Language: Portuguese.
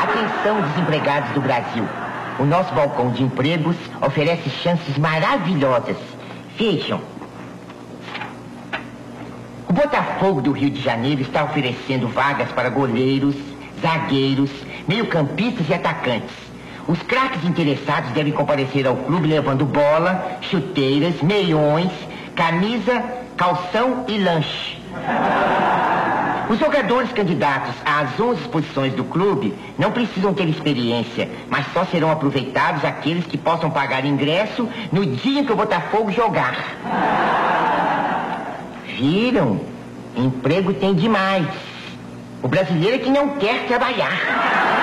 Atenção, desempregados do Brasil. O nosso balcão de empregos oferece chances maravilhosas. Vejam. O Botafogo do Rio de Janeiro está oferecendo vagas para goleiros, zagueiros, meio-campistas e atacantes. Os craques interessados devem comparecer ao clube levando bola, chuteiras, meiões, camisa, calção e lanche. Os jogadores candidatos às 11 posições do clube não precisam ter experiência, mas só serão aproveitados aqueles que possam pagar ingresso no dia em que o Botafogo jogar. Viram? Emprego tem demais. O brasileiro é que não quer trabalhar.